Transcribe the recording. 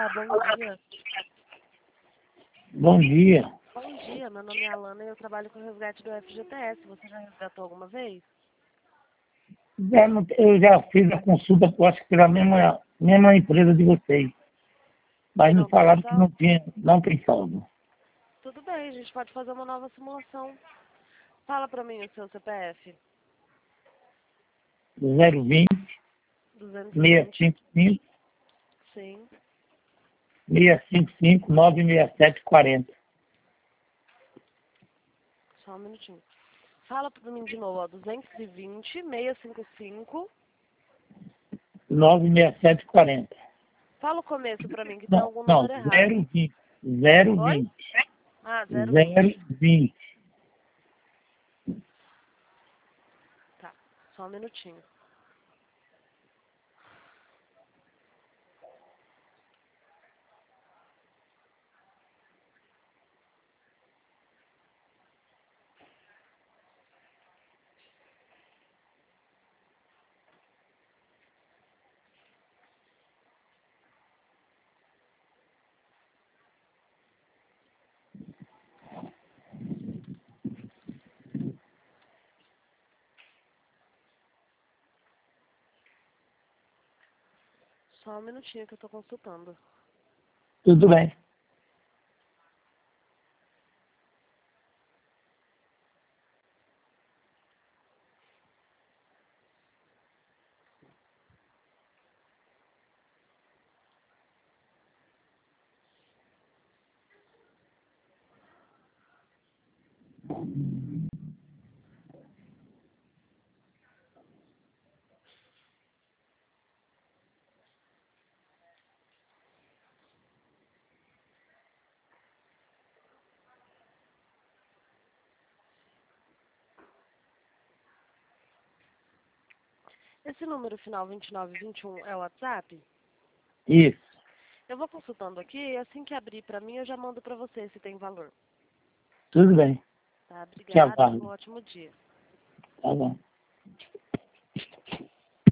bom dia. Bom dia. Bom dia, meu nome é Alana e eu trabalho com o resgate do FGTS. Você já resgatou alguma vez? Eu já fiz a consulta, eu acho que pela mesma empresa de vocês. E Mas me não tem falaram que saldo? não tem saldo. Tudo bem, a gente pode fazer uma nova simulação. Fala pra mim o seu CPF. 020 220, 655 sim. 655 967 40. Só um minutinho. Fala pra mim de novo, ó. 220, 655. 967 40. Fala o começo pra mim, que tem Não, algum não, número errado. 020. Oi? 020. Ah, 020. 020. Tá, só um minutinho. Só um minutinho que eu tô consultando. Tudo bem. Esse número final 2921 é o WhatsApp? Isso. Eu vou consultando aqui e assim que abrir pra mim eu já mando pra você se tem valor. Tudo bem. Tá? Te Obrigada, um aguardo. ótimo dia. Tá bom.